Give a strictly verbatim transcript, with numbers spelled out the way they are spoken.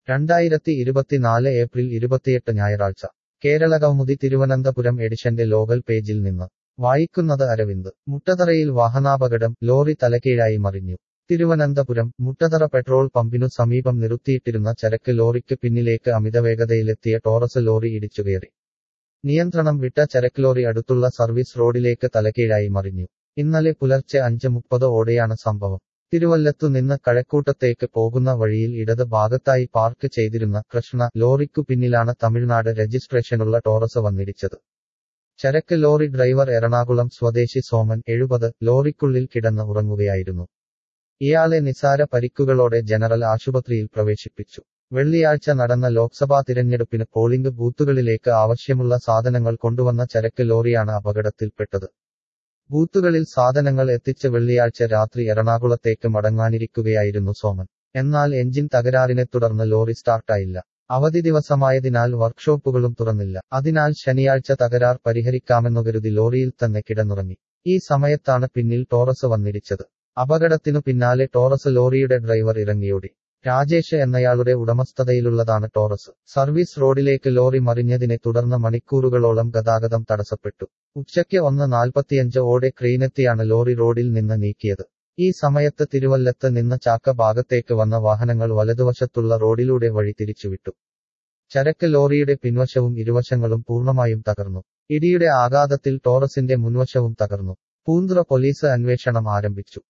രണ്ടായിരത്തി ഇരുപത്തിനാല് ഏപ്രിൽ ഇരുപത്തിയെട്ട് ഞായറാഴ്ച കേരള കൗമുദി തിരുവനന്തപുരം എഡിഷന്റെ ലോകൽ പേജിൽ നിന്ന് വായിക്കുന്നത് അരവിന്ദ്. മുട്ടതറയിൽ വാഹനാപകടം, ലോറി തലകീഴായി മറിഞ്ഞു. തിരുവനന്തപുരം മുട്ടതറ പെട്രോൾ പമ്പിനു സമീപം നിർത്തിയിട്ടിരുന്ന ചരക്ക് ലോറിക്ക് പിന്നിലേക്ക് അമിതവേഗതയിലെത്തിയ ടോറസ് ലോറി ഇടിച്ചുകയറി. നിയന്ത്രണം വിട്ട ചരക്ക് ലോറി അടുത്തുള്ള സർവീസ് റോഡിലേക്ക് തലകീഴായി മറിഞ്ഞു. ഇന്നലെ പുലർച്ചെ അഞ്ച് മുപ്പത് ഓടെയാണ് സംഭവം. തിരുവല്ലത്തു നിന്ന് കഴക്കൂട്ടത്തേക്ക് പോകുന്ന വഴിയിൽ ഇടത് ഭാഗത്തായി പാർക്ക് ചെയ്തിരുന്ന കൃഷ്ണ ലോറിക്കു പിന്നിലാണ് തമിഴ്നാട് രജിസ്ട്രേഷനുള്ള ടോറസ് വന്നിടിച്ചത്. ചരക്ക് ലോറി ഡ്രൈവർ എറണാകുളം സ്വദേശി സോമൻ എഴുപത് ലോറിക്കുള്ളിൽ കിടന്ന് ഉറങ്ങുകയായിരുന്നു. ഇയാളെ നിസാര പരിക്കുകളോടെ ജനറൽ ആശുപത്രിയിൽ പ്രവേശിപ്പിച്ചു. വെള്ളിയാഴ്ച നടന്ന ലോക്സഭാ തിരഞ്ഞെടുപ്പിന് പോളിംഗ് ബൂത്തുകളിലേക്ക് ആവശ്യമുള്ള സാധനങ്ങൾ കൊണ്ടുവന്ന ചരക്ക് ലോറിയാണ് അപകടത്തിൽപ്പെട്ടത്. ബൂത്തുകളിൽ സാധനങ്ങൾ എത്തിച്ച് വെള്ളിയാഴ്ച രാത്രി എറണാകുളത്തേക്ക് മടങ്ങാനിരിക്കുകയായിരുന്നു സോമൻ. എന്നാൽ എഞ്ചിൻ തകരാറിനെ തുടർന്ന് ലോറി സ്റ്റാർട്ടായില്ല. അവധി ദിവസമായതിനാൽ വർക്ക്ഷോപ്പുകളും തുറന്നില്ല. അതിനാൽ ശനിയാഴ്ച തകരാർ പരിഹരിക്കാമെന്നു കരുതി ലോറിയിൽ തന്നെ കിടന്നുറങ്ങി. ഈ സമയത്താണ് പിന്നിൽ ടോറസ് വന്നിടിച്ചത്. അപകടത്തിനു പിന്നാലെ ടോറസ് ലോറിയുടെ ഡ്രൈവർ ഇറങ്ങിയോടി. രാജേഷ് എന്നയാളുടെ ഉടമസ്ഥതയിലുള്ളതാണ് ടോറസ്. സർവീസ് റോഡിലേക്ക് ലോറി മറിഞ്ഞതിനെ തുടർന്ന് മണിക്കൂറുകളോളം ഗതാഗതം തടസ്സപ്പെട്ടു. ഉച്ചയ്ക്ക് ഒന്ന് നാൽപ്പത്തിയഞ്ച് ഓടെ ക്രെയിനെത്തിയാണ് ലോറി റോഡിൽ നിന്ന് നീക്കിയത്. ഈ സമയത്ത് തിരുവല്ലത്ത് നിന്ന് ചാക്ക ഭാഗത്തേക്ക് വന്ന വാഹനങ്ങൾ വലതുവശത്തുള്ള റോഡിലൂടെ വഴി തിരിച്ചുവിട്ടു. ചരക്ക് ലോറിയുടെ പിൻവശവും ഇരുവശങ്ങളും പൂർണ്ണമായും തകർന്നു. ഇടിയുടെ ആഘാതത്തിൽ ടോറസിന്റെ മുൻവശവും തകർന്നു. പൂന്തുറ പോലീസ് അന്വേഷണം ആരംഭിച്ചു.